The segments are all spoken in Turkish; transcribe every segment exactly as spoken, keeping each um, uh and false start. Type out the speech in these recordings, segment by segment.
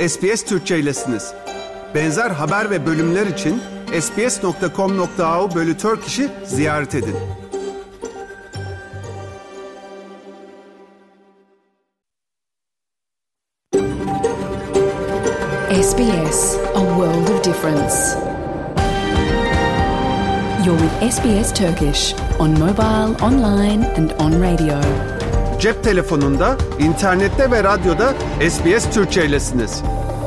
S B S Türkçe'ylesiniz. Benzer haber ve bölümler için sbs nokta com nokta a u bölü Turkish'i ziyaret edin. S B S, a world of difference. You're with S B S Turkish on mobile, online and on radio. Cep telefonunda, internette ve radyoda S B S Türkçe'ylesiniz.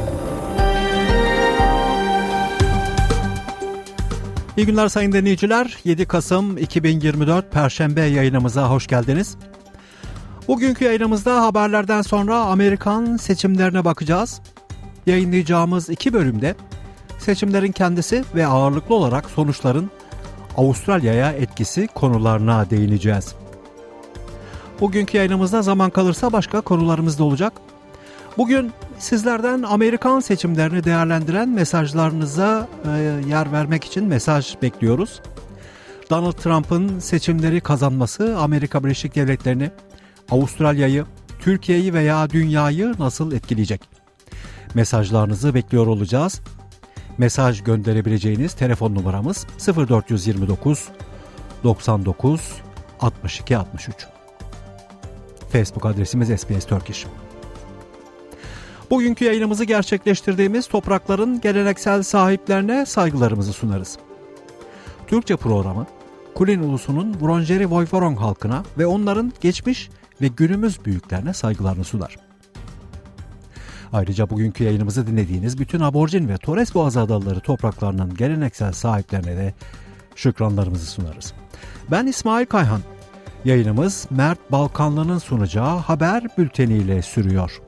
İyi günler sayın dinleyiciler. yedi Kasım iki bin yirmi dört Perşembe yayınımıza hoş geldiniz. Bugünkü yayınımızda haberlerden sonra Amerikan seçimlerine bakacağız. Yayınlayacağımız iki bölümde seçimlerin kendisi ve ağırlıklı olarak sonuçların Avustralya'ya etkisi konularına değineceğiz. Bugünkü yayınımızda zaman kalırsa başka konularımız da olacak. Bugün sizlerden Amerikan seçimlerini değerlendiren mesajlarınıza e, yer vermek için mesaj bekliyoruz. Donald Trump'ın seçimleri kazanması Amerika Birleşik Devletleri'ni, Avustralya'yı, Türkiye'yi veya dünyayı nasıl etkileyecek? Mesajlarınızı bekliyor olacağız. Mesaj gönderebileceğiniz telefon numaramız sıfır dört yirmi dokuz doksan dokuz altmış iki altmış üç. Facebook adresimiz S B S Turkish. Bugünkü yayınımızı gerçekleştirdiğimiz toprakların geleneksel sahiplerine saygılarımızı sunarız. Türkçe programı, Kulin ulusunun Wurundjeri Woiwurrung halkına ve onların geçmiş ve günümüz büyüklerine saygılarını sunar. Ayrıca bugünkü yayınımızı dinlediğiniz bütün aborjin ve Torres Boğazı adaları topraklarının geleneksel sahiplerine de şükranlarımızı sunarız. Ben İsmail Kayhan. Yayınımız Mert Balkanlı'nın sunacağı haber bülteniyle sürüyor.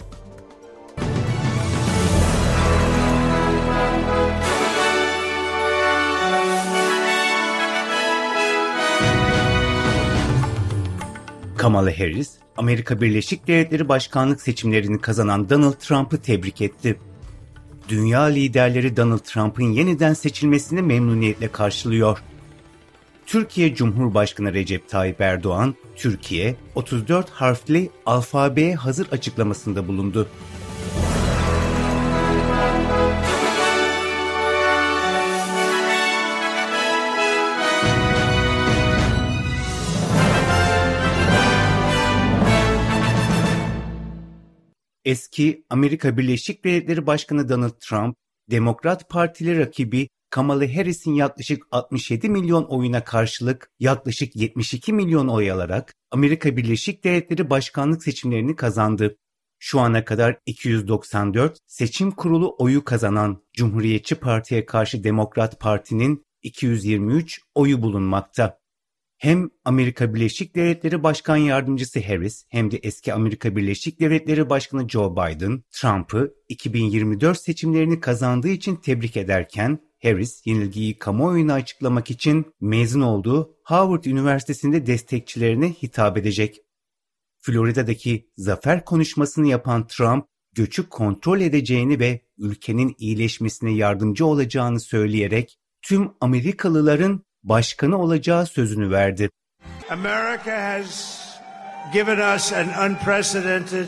Kamala Harris, Amerika Birleşik Devletleri başkanlık seçimlerini kazanan Donald Trump'ı tebrik etti. Dünya liderleri Donald Trump'ın yeniden seçilmesini memnuniyetle karşılıyor. Türkiye Cumhurbaşkanı Recep Tayyip Erdoğan, Türkiye otuz dört harfli alfabeye hazır açıklamasında bulundu. Eski Amerika Birleşik Devletleri Başkanı Donald Trump, Demokrat Partili rakibi Kamala Harris'in yaklaşık altmış yedi milyon oyuna karşılık yaklaşık yetmiş iki milyon oy alarak Amerika Birleşik Devletleri başkanlık seçimlerini kazandı. Şu ana kadar iki yüz doksan dört seçim kurulu oyu kazanan Cumhuriyetçi Parti'ye karşı Demokrat Parti'nin iki yüz yirmi üç oyu bulunmakta. Hem Amerika Birleşik Devletleri Başkan Yardımcısı Harris hem de eski Amerika Birleşik Devletleri Başkanı Joe Biden, Trump'ı iki bin yirmi dört seçimlerini kazandığı için tebrik ederken, Harris yenilgiyi kamuoyuna açıklamak için mezun olduğu Howard Üniversitesi'nde destekçilerine hitap edecek. Florida'daki zafer konuşmasını yapan Trump, göçü kontrol edeceğini ve ülkenin iyileşmesine yardımcı olacağını söyleyerek tüm Amerikalıların başkanı olacağı sözünü verdi. America has given us an unprecedented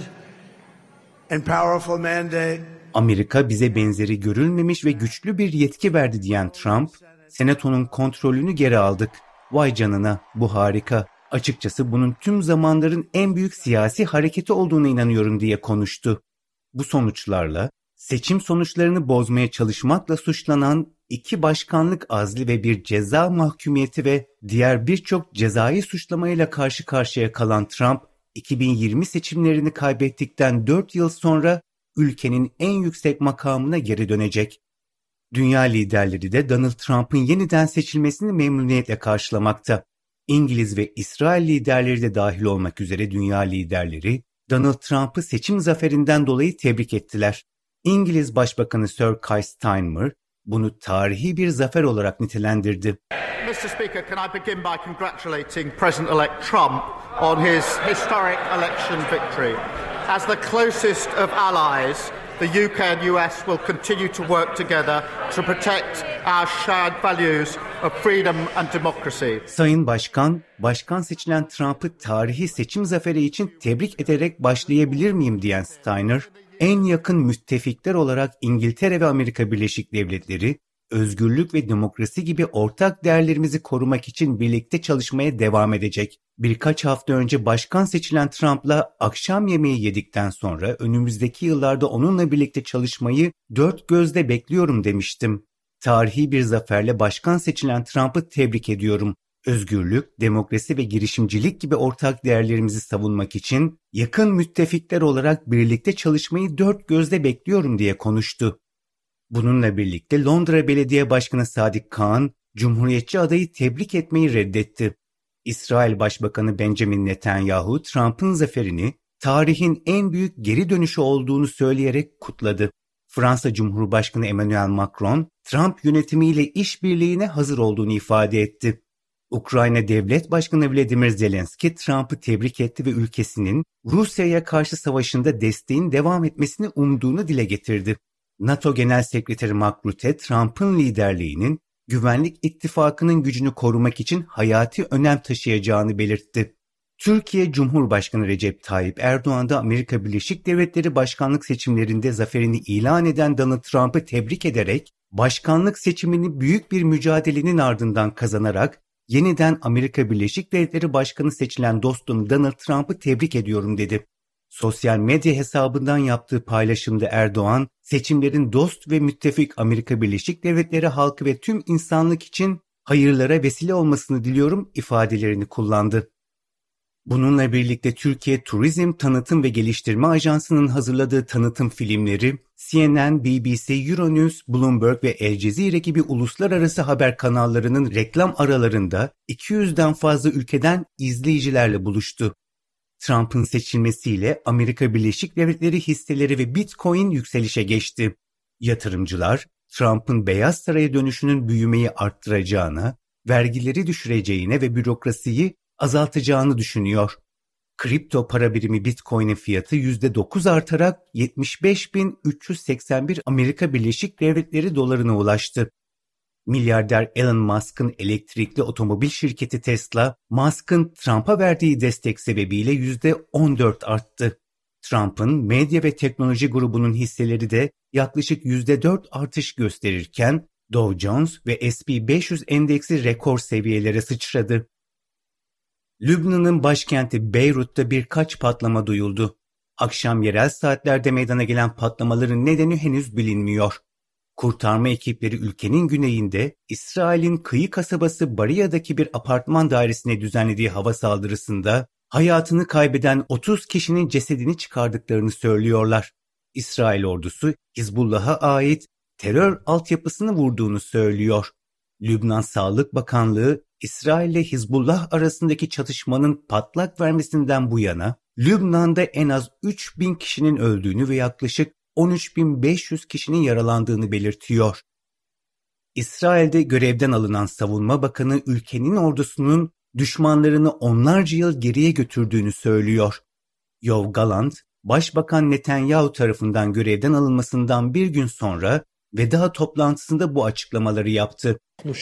and powerful mandate. Amerika bize benzeri görülmemiş ve güçlü bir yetki verdi diyen Trump, Senato'nun kontrolünü geri aldık. Vay canına, bu harika. Açıkçası bunun tüm zamanların en büyük siyasi hareketi olduğuna inanıyorum diye konuştu. Bu sonuçlarla seçim sonuçlarını bozmaya çalışmakla suçlanan iki başkanlık azli ve bir ceza mahkumiyeti ve diğer birçok cezai suçlamayla karşı karşıya kalan Trump, iki bin yirmi seçimlerini kaybettikten dört yıl sonra ülkenin en yüksek makamına geri dönecek. Dünya liderleri de Donald Trump'ın yeniden seçilmesini memnuniyetle karşılamakta. İngiliz ve İsrail liderleri de dahil olmak üzere dünya liderleri Donald Trump'ı seçim zaferinden dolayı tebrik ettiler. İngiliz Başbakanı Sir Keir Starmer bunu tarihi bir zafer olarak nitelendirdi. mister Speaker, can I begin by congratulating President-elect Trump on his historic election victory. As the closest of allies, the U K and U S will continue to work together to protect our shared values of freedom and democracy. Sayın Başkan, başkan seçilen Trump'ı tarihi seçim zaferi için tebrik ederek başlayabilir miyim diyen Steiner, en yakın müttefikler olarak İngiltere ve Amerika Birleşik Devletleri, özgürlük ve demokrasi gibi ortak değerlerimizi korumak için birlikte çalışmaya devam edecek. Birkaç hafta önce başkan seçilen Trump'la akşam yemeği yedikten sonra önümüzdeki yıllarda onunla birlikte çalışmayı dört gözle bekliyorum demiştim. Tarihi bir zaferle başkan seçilen Trump'ı tebrik ediyorum. Özgürlük, demokrasi ve girişimcilik gibi ortak değerlerimizi savunmak için yakın müttefikler olarak birlikte çalışmayı dört gözle bekliyorum diye konuştu. Bununla birlikte Londra Belediye Başkanı Sadik Khan, Cumhuriyetçi adayı tebrik etmeyi reddetti. İsrail Başbakanı Benjamin Netanyahu, Trump'ın zaferini tarihin en büyük geri dönüşü olduğunu söyleyerek kutladı. Fransa Cumhurbaşkanı Emmanuel Macron, Trump yönetimiyle işbirliğine hazır olduğunu ifade etti. Ukrayna Devlet Başkanı Vladimir Zelenski, Trump'ı tebrik etti ve ülkesinin Rusya'ya karşı savaşında desteğin devam etmesini umduğunu dile getirdi. NATO Genel Sekreteri Mark Rutte, Trump'ın liderliğinin Güvenlik İttifakı'nın gücünü korumak için hayati önem taşıyacağını belirtti. Türkiye Cumhurbaşkanı Recep Tayyip Erdoğan da Amerika Birleşik Devletleri başkanlık seçimlerinde zaferini ilan eden Donald Trump'ı tebrik ederek, başkanlık seçimini büyük bir mücadelenin ardından kazanarak yeniden Amerika Birleşik Devletleri Başkanı seçilen dostum Donald Trump'ı tebrik ediyorum dedi. Sosyal medya hesabından yaptığı paylaşımda Erdoğan, seçimlerin dost ve müttefik Amerika Birleşik Devletleri halkı ve tüm insanlık için hayırlara vesile olmasını diliyorum ifadelerini kullandı. Bununla birlikte Türkiye Turizm Tanıtım ve Geliştirme Ajansı'nın hazırladığı tanıtım filmleri, C N N, B B C, Euronews, Bloomberg ve El Cezire gibi uluslararası haber kanallarının reklam aralarında iki yüzden fazla ülkeden izleyicilerle buluştu. Trump'ın seçilmesiyle Amerika Birleşik Devletleri hisseleri ve Bitcoin yükselişe geçti. Yatırımcılar, Trump'ın Beyaz Saray'a dönüşünün büyümeyi arttıracağına, vergileri düşüreceğine ve bürokrasiyi azaltacağını düşünüyor. Kripto para birimi Bitcoin'in fiyatı yüzde dokuz artarak yetmiş beş bin üç yüz seksen bir Amerika Birleşik Devletleri dolarına ulaştı. Milyarder Elon Musk'ın elektrikli otomobil şirketi Tesla, Musk'ın Trump'a verdiği destek sebebiyle yüzde on dört arttı. Trump'ın medya ve teknoloji grubunun hisseleri de yaklaşık yüzde dört artış gösterirken Dow Jones ve S and P beş yüz endeksi rekor seviyelere sıçradı. Lübnan'ın başkenti Beyrut'ta birkaç patlama duyuldu. Akşam yerel saatlerde meydana gelen patlamaların nedeni henüz bilinmiyor. Kurtarma ekipleri ülkenin güneyinde İsrail'in kıyı kasabası Bariya'daki bir apartman dairesine düzenlediği hava saldırısında hayatını kaybeden otuz kişinin cesedini çıkardıklarını söylüyorlar. İsrail ordusu Hizbullah'a ait terör altyapısını vurduğunu söylüyor. Lübnan Sağlık Bakanlığı, İsrail ile Hizbullah arasındaki çatışmanın patlak vermesinden bu yana Lübnan'da en az üç bin kişinin öldüğünü ve yaklaşık on üç bin beş yüz kişinin yaralandığını belirtiyor. İsrail'de görevden alınan Savunma Bakanı ülkenin ordusunun düşmanlarını onlarca yıl geriye götürdüğünü söylüyor. Yoav Gallant, Başbakan Netanyahu tarafından görevden alınmasından bir gün sonra veda toplantısında bu açıklamaları yaptı.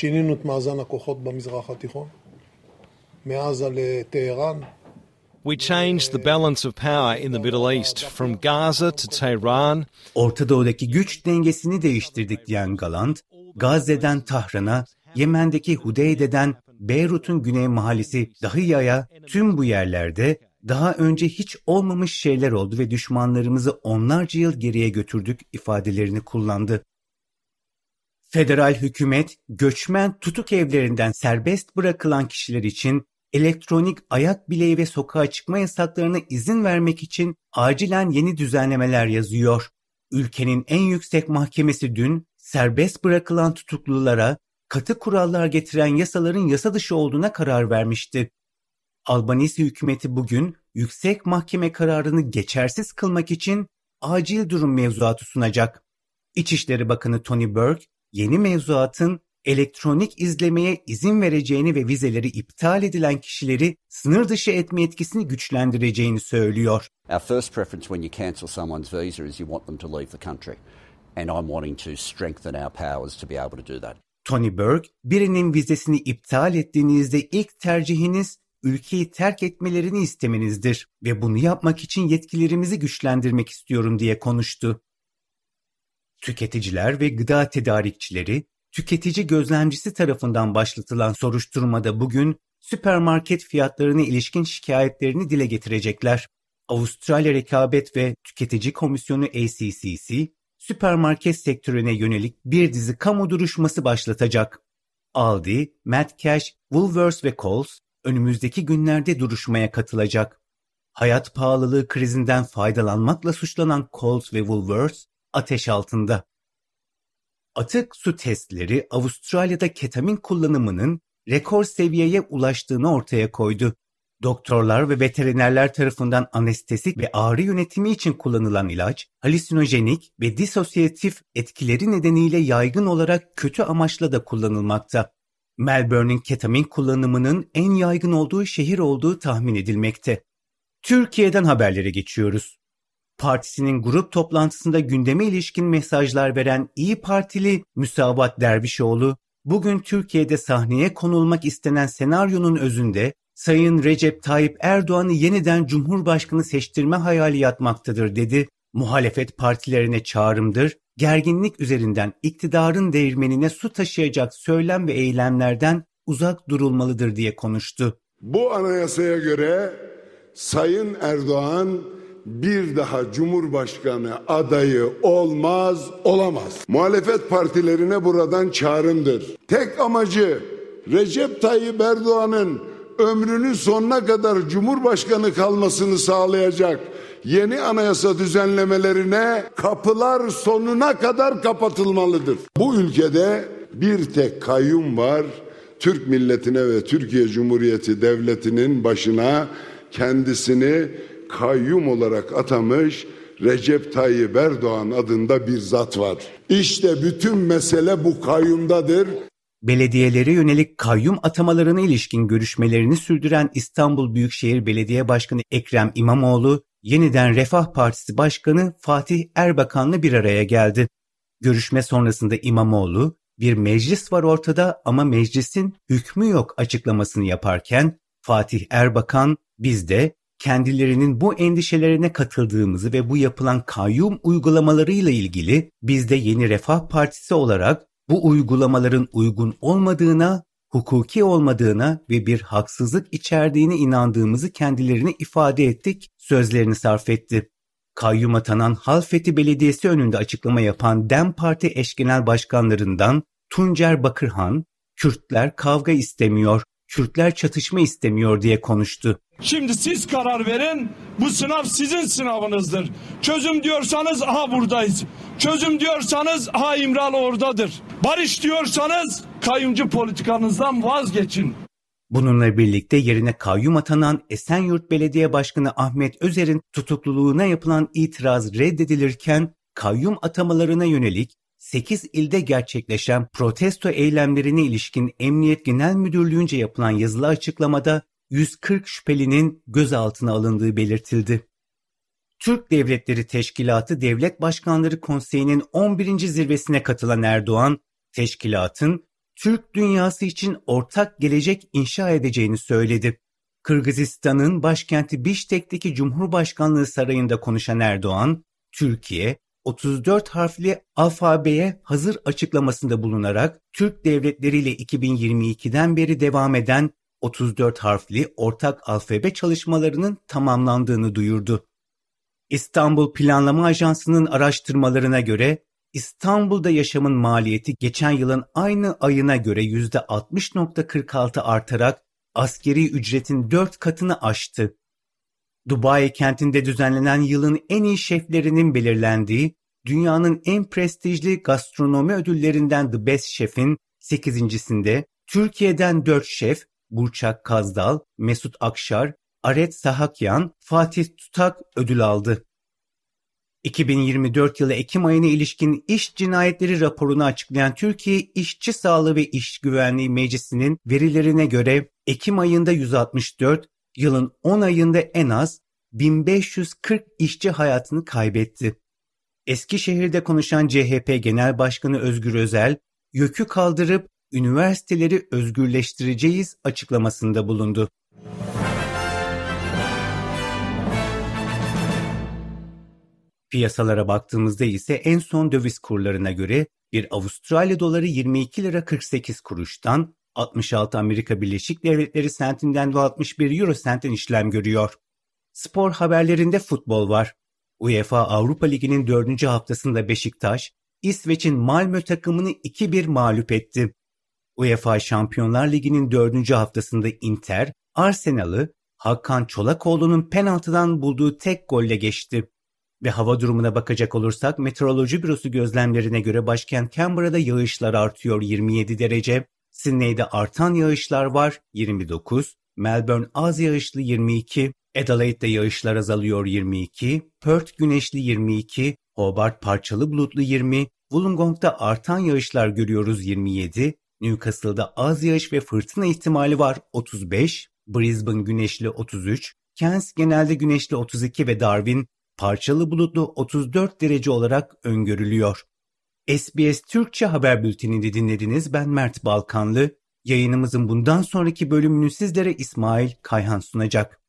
We changed the balance of power in the Middle East from Gaza to Tehran. Orta Doğu'daki güç dengesini değiştirdik diyen Gallant, Gazze'den Tahran'a, Yemen'deki Hudeyde'den Beyrut'un güney mahallesi Dahiya'ya, tüm bu yerlerde daha önce hiç olmamış şeyler oldu ve düşmanlarımızı onlarca yıl geriye götürdük ifadelerini kullandı. Federal hükümet, göçmen tutuk evlerinden serbest bırakılan kişiler için elektronik ayak bileği ve sokağa çıkma yasaklarına izin vermek için acilen yeni düzenlemeler yazıyor. Ülkenin en yüksek mahkemesi dün serbest bırakılan tutuklulara katı kurallar getiren yasaların yasa dışı olduğuna karar vermişti. Albanisi hükümeti bugün yüksek mahkeme kararını geçersiz kılmak için acil durum mevzuatı sunacak. İçişleri Bakanı Tony Burke, yeni mevzuatın elektronik izlemeye izin vereceğini ve vizeleri iptal edilen kişileri sınır dışı etme etkisini güçlendireceğini söylüyor. Our first preference when you cancel someone's visa is you want them to leave the country. And I'm wanting to strengthen our powers to be able to do that. Tony Burke, birinin vizesini iptal ettiğinizde ilk tercihiniz ülkeyi terk etmelerini istemenizdir ve bunu yapmak için yetkilerimizi güçlendirmek istiyorum diye konuştu. Tüketiciler ve gıda tedarikçileri, tüketici gözlemcisi tarafından başlatılan soruşturmada bugün süpermarket fiyatlarına ilişkin şikayetlerini dile getirecekler. Avustralya Rekabet ve Tüketici Komisyonu A C C C, süpermarket sektörüne yönelik bir dizi kamu duruşması başlatacak. Aldi, Metcash, Woolworths ve Coles önümüzdeki günlerde duruşmaya katılacak. Hayat pahalılığı krizinden faydalanmakla suçlanan Coles ve Woolworths ateş altında. Atık su testleri Avustralya'da ketamin kullanımının rekor seviyeye ulaştığını ortaya koydu. Doktorlar ve veterinerler tarafından anestezik ve ağrı yönetimi için kullanılan ilaç, halüsinojenik ve disosyatif etkileri nedeniyle yaygın olarak kötü amaçla da kullanılmakta. Melbourne'in ketamin kullanımının en yaygın olduğu şehir olduğu tahmin edilmekte. Türkiye'den haberlere geçiyoruz. Partisinin grup toplantısında gündeme ilişkin mesajlar veren İyi Partili Müsavat Dervişoğlu, bugün Türkiye'de sahneye konulmak istenen senaryonun özünde Sayın Recep Tayyip Erdoğan'ı yeniden Cumhurbaşkanı seçtirme hayali yatmaktadır dedi. Muhalefet partilerine çağrımdır, gerginlik üzerinden iktidarın değirmenine su taşıyacak söylem ve eylemlerden uzak durulmalıdır diye konuştu. Bu anayasaya göre Sayın Erdoğan bir daha Cumhurbaşkanı adayı olmaz, olamaz. Muhalefet partilerine buradan çağrımdır. Tek amacı Recep Tayyip Erdoğan'ın ömrünün sonuna kadar Cumhurbaşkanı kalmasını sağlayacak yeni anayasa düzenlemelerine kapılar sonuna kadar kapatılmalıdır. Bu ülkede bir tek kayyum var. Türk milletine ve Türkiye Cumhuriyeti Devleti'nin başına kendisini kayyum olarak atamış Recep Tayyip Erdoğan adında bir zat var. İşte bütün mesele bu kayyumdadır. Belediyelere yönelik kayyum atamalarına ilişkin görüşmelerini sürdüren İstanbul Büyükşehir Belediye Başkanı Ekrem İmamoğlu, yeniden Refah Partisi Başkanı Fatih Erbakan'la bir araya geldi. Görüşme sonrasında İmamoğlu, bir meclis var ortada ama meclisin hükmü yok açıklamasını yaparken, Fatih Erbakan, biz de kendilerinin bu endişelerine katıldığımızı ve bu yapılan kayyum uygulamalarıyla ilgili biz de Yeni Refah Partisi olarak bu uygulamaların uygun olmadığına, hukuki olmadığına ve bir haksızlık içerdiğine inandığımızı kendilerine ifade ettik, sözlerini sarf etti. Kayyum atanan Halfeti Belediyesi önünde açıklama yapan DEM Parti eş genel başkanlarından Tuncer Bakırhan, Kürtler kavga istemiyor, Kürtler çatışma istemiyor diye konuştu. Şimdi siz karar verin, bu sınav sizin sınavınızdır. Çözüm diyorsanız aha buradayız. Çözüm diyorsanız aha İmralı oradadır. Barış diyorsanız kayyumcu politikanızdan vazgeçin. Bununla birlikte yerine kayyum atanan Esenyurt Belediye Başkanı Ahmet Özer'in tutukluluğuna yapılan itiraz reddedilirken kayyum atamalarına yönelik sekiz ilde gerçekleşen protesto eylemlerine ilişkin Emniyet Genel Müdürlüğü'nce yapılan yazılı açıklamada yüz kırk şüphelinin gözaltına alındığı belirtildi. Türk Devletleri Teşkilatı Devlet Başkanları Konseyi'nin on birinci zirvesine katılan Erdoğan, teşkilatın Türk dünyası için ortak gelecek inşa edeceğini söyledi. Kırgızistan'ın başkenti Bişkek'teki Cumhurbaşkanlığı Sarayı'nda konuşan Erdoğan, Türkiye, otuz dört harfli alfabeye hazır açıklamasında bulunarak Türk devletleriyle iki bin yirmi ikiden beri devam eden otuz dört harfli ortak alfabe çalışmalarının tamamlandığını duyurdu. İstanbul Planlama Ajansı'nın araştırmalarına göre İstanbul'da yaşamın maliyeti geçen yılın aynı ayına göre yüzde altmış virgül kırk altı artarak asgari ücretin dört katını aştı. Dubai kentinde düzenlenen yılın en iyi şeflerinin belirlendiği dünyanın en prestijli gastronomi ödüllerinden The Best Chef'in sekizincisinde Türkiye'den dört şef Burçak Kazdal, Mesut Akşar, Aret Sahakyan, Fatih Tutak ödül aldı. iki bin yirmi dört yılı Ekim ayına ilişkin iş cinayetleri raporunu açıklayan Türkiye İşçi Sağlığı ve İş Güvenliği Meclisi'nin verilerine göre Ekim ayında yüz altmış dört, yılın on ayında en az bin beş yüz kırk işçi hayatını kaybetti. Eskişehir'de konuşan C H P Genel Başkanı Özgür Özel, YÖK'ü kaldırıp üniversiteleri özgürleştireceğiz açıklamasında bulundu. Piyasalara baktığımızda ise en son döviz kurlarına göre bir Avustralya doları yirmi iki lira kırk sekiz kuruştan, altmış altı Amerika Birleşik Devletleri sentinden ve altmış bir euro sentten işlem görüyor. Spor haberlerinde futbol var. UEFA Avrupa Ligi'nin dördüncü haftasında Beşiktaş, İsveç'in Malmö takımını iki bir mağlup etti. UEFA Şampiyonlar Ligi'nin dördüncü haftasında Inter, Arsenal'ı Hakan Çolakoğlu'nun penaltıdan bulduğu tek golle geçti. Ve hava durumuna bakacak olursak Meteoroloji Bürosu gözlemlerine göre başkent Canberra'da yağışlar artıyor yirmi yedi derece, Sydney'de artan yağışlar var yirmi dokuz, Melbourne az yağışlı yirmi iki, Adelaide'de yağışlar azalıyor yirmi iki, Perth güneşli yirmi iki, Hobart parçalı bulutlu yirmi, Wollongong'da artan yağışlar görüyoruz yirmi yedi, Newcastle'da az yağış ve fırtına ihtimali var otuz beş, Brisbane güneşli otuz üç, Cairns genelde güneşli otuz iki ve Darwin parçalı bulutlu otuz dört derece olarak öngörülüyor. S B S Türkçe haber bültenini dinlediniz. Ben Mert Balkanlı. Yayınımızın bundan sonraki bölümünü sizlere İsmail Kayhan sunacak.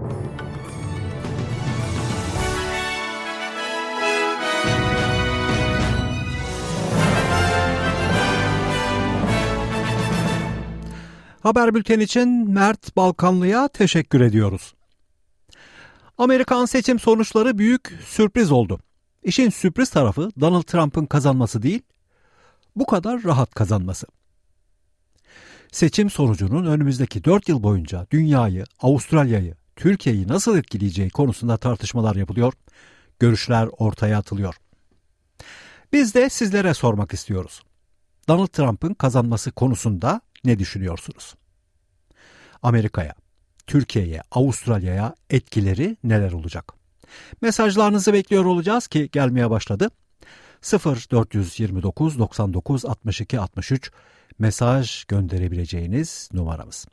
Haber bülteni için Mert Balkanlı'ya teşekkür ediyoruz. Amerikan seçim sonuçları büyük sürpriz oldu. İşin sürpriz tarafı Donald Trump'ın kazanması değil, bu kadar rahat kazanması. Seçim sonucunun önümüzdeki dört yıl boyunca dünyayı, Avustralya'yı, Türkiye'yi nasıl etkileyeceği konusunda tartışmalar yapılıyor, görüşler ortaya atılıyor. Biz de sizlere sormak istiyoruz. Donald Trump'ın kazanması konusunda ne düşünüyorsunuz? Amerika'ya, Türkiye'ye, Avustralya'ya etkileri neler olacak? Mesajlarınızı bekliyor olacağız ki gelmeye başladı. sıfır dört yirmi dokuz doksan dokuz altmış iki altmış üç mesaj gönderebileceğiniz numaramız.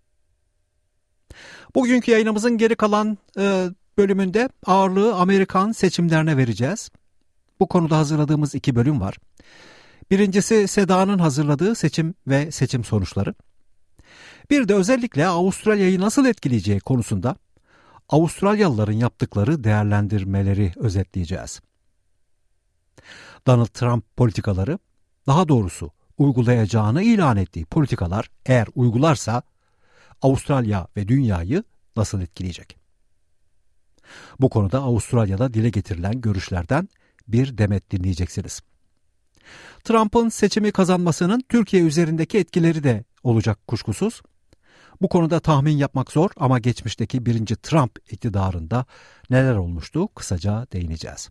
Bugünkü yayınımızın geri kalan e, bölümünde ağırlığı Amerikan seçimlerine vereceğiz. Bu konuda hazırladığımız iki bölüm var. Birincisi Seda'nın hazırladığı seçim ve seçim sonuçları. Bir de özellikle Avustralya'yı nasıl etkileyeceği konusunda Avustralyalıların yaptıkları değerlendirmeleri özetleyeceğiz. Donald Trump politikaları, daha doğrusu uygulayacağını ilan ettiği politikalar eğer uygularsa Avustralya ve dünyayı nasıl etkileyecek? Bu konuda Avustralya'da dile getirilen görüşlerden bir demet dinleyeceksiniz. Trump'ın seçimi kazanmasının Türkiye üzerindeki etkileri de olacak kuşkusuz. Bu konuda tahmin yapmak zor ama geçmişteki birinci Trump iktidarında neler olmuştu kısaca değineceğiz.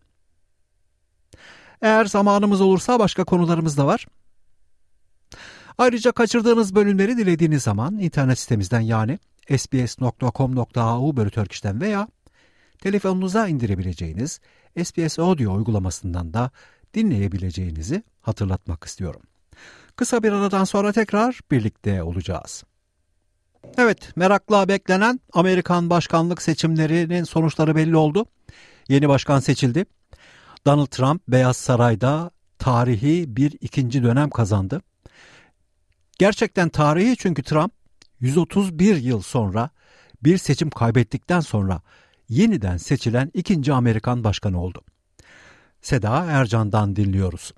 Eğer zamanımız olursa başka konularımız da var. Ayrıca kaçırdığınız bölümleri dilediğiniz zaman internet sitemizden yani s b s nokta com nokta a u bölü Turkish'ten veya telefonunuza indirebileceğiniz S B S Audio uygulamasından da dinleyebileceğinizi hatırlatmak istiyorum. Kısa bir aradan sonra tekrar birlikte olacağız. Evet, merakla beklenen Amerikan başkanlık seçimlerinin sonuçları belli oldu. Yeni başkan seçildi. Donald Trump Beyaz Saray'da tarihi bir ikinci dönem kazandı. Gerçekten tarihi çünkü Trump yüz otuz bir yıl sonra bir seçim kaybettikten sonra yeniden seçilen ikinci Amerikan başkanı oldu. Seda Ercan'dan dinliyoruz.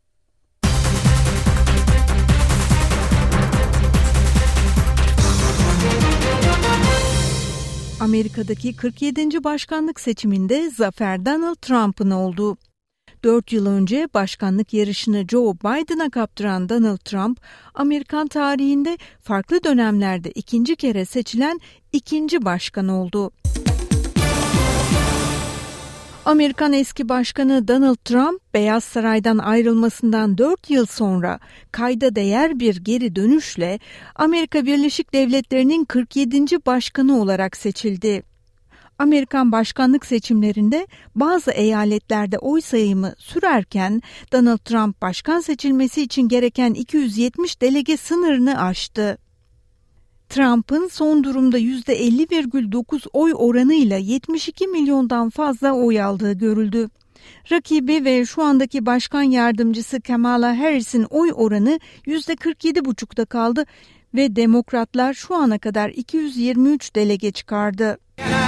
Amerika'daki kırk yedinci başkanlık seçiminde zafer Donald Trump'ın oldu. Dört yıl önce başkanlık yarışını Joe Biden'a kaptıran Donald Trump, Amerikan tarihinde farklı dönemlerde ikinci kere seçilen ikinci başkan oldu. Amerikan eski başkanı Donald Trump, Beyaz Saray'dan ayrılmasından dört yıl sonra kayda değer bir geri dönüşle Amerika Birleşik Devletleri'nin kırk yedinci başkanı olarak seçildi. Amerikan başkanlık seçimlerinde bazı eyaletlerde oy sayımı sürerken Donald Trump başkan seçilmesi için gereken iki yüz yetmiş delege sınırını aştı. Trump'ın son durumda yüzde elli virgül dokuz oy oranıyla yetmiş iki milyondan fazla oy aldığı görüldü. Rakibi ve şu andaki başkan yardımcısı Kamala Harris'in oy oranı yüzde kırk yedi virgül beşte kaldı ve Demokratlar şu ana kadar iki yüz yirmi üç delege çıkardı.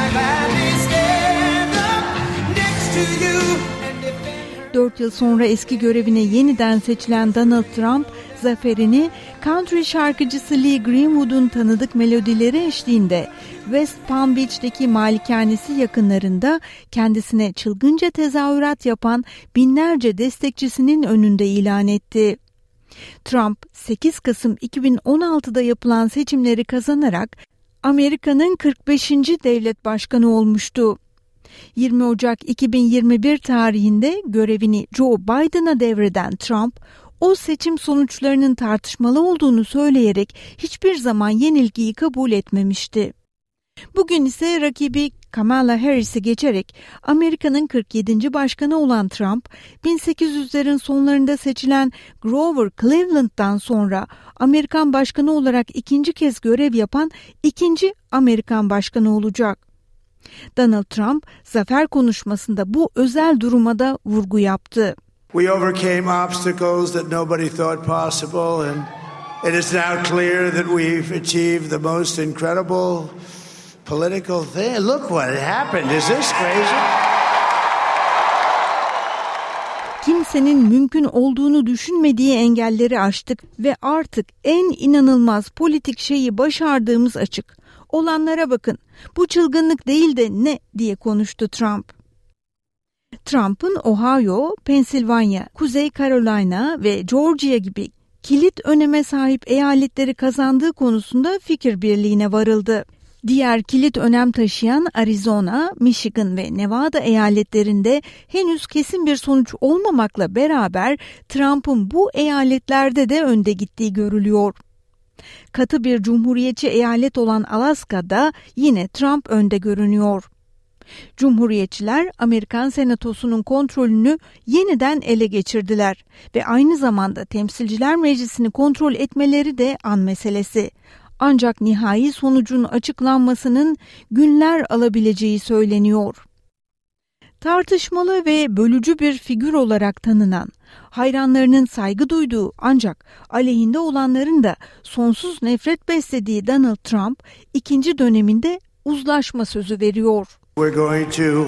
Dört yıl sonra eski görevine yeniden seçilen Donald Trump, zaferini country şarkıcısı Lee Greenwood'un tanıdık melodileri eşliğinde West Palm Beach'teki malikanesi yakınlarında kendisine çılgınca tezahürat yapan binlerce destekçisinin önünde ilan etti. Trump, sekiz Kasım iki bin on altıda yapılan seçimleri kazanarak Amerika'nın kırk beşinci devlet başkanı olmuştu. yirmi Ocak iki bin yirmi bir tarihinde görevini Joe Biden'a devreden Trump, o seçim sonuçlarının tartışmalı olduğunu söyleyerek hiçbir zaman yenilgiyi kabul etmemişti. Bugün ise rakibi Kamala Harris'i geçerek Amerika'nın kırk yedinci başkanı olan Trump, bin sekiz yüzlerin sonlarında seçilen Grover Cleveland'dan sonra Amerikan başkanı olarak ikinci kez görev yapan ikinci Amerikan başkanı olacak. Donald Trump, zafer konuşmasında bu özel duruma da vurgu yaptı. We overcame obstacles that nobody thought possible, and it is now clear that we've achieved the most incredible political thing. Look what happened. Is this crazy? Kimsenin mümkün olduğunu düşünmediği engelleri aştık ve artık en inanılmaz politik şeyi başardığımız açık. Olanlara bakın. Bu çılgınlık değil de ne diye konuştu Trump. Trump'ın Ohio, Pensilvanya, Kuzey Carolina ve Georgia gibi kilit öneme sahip eyaletleri kazandığı konusunda fikir birliğine varıldı. Diğer kilit önem taşıyan Arizona, Michigan ve Nevada eyaletlerinde henüz kesin bir sonuç olmamakla beraber Trump'ın bu eyaletlerde de önde gittiği görülüyor. Katı bir cumhuriyetçi eyalet olan Alaska'da yine Trump önde görünüyor. Cumhuriyetçiler Amerikan Senatosu'nun kontrolünü yeniden ele geçirdiler ve aynı zamanda Temsilciler Meclisi'ni kontrol etmeleri de an meselesi. Ancak nihai sonucun açıklanmasının günler alabileceği söyleniyor. Tartışmalı ve bölücü bir figür olarak tanınan, hayranlarının saygı duyduğu ancak aleyhinde olanların da sonsuz nefret beslediği Donald Trump, ikinci döneminde uzlaşma sözü veriyor. We're going to